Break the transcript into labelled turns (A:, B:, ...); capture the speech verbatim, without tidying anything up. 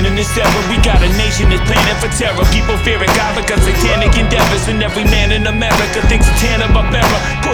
A: man in this era. We got a nation that's planning for terror. People fearing God because satanic endeavors, and every man in America thinks Santana Barbera.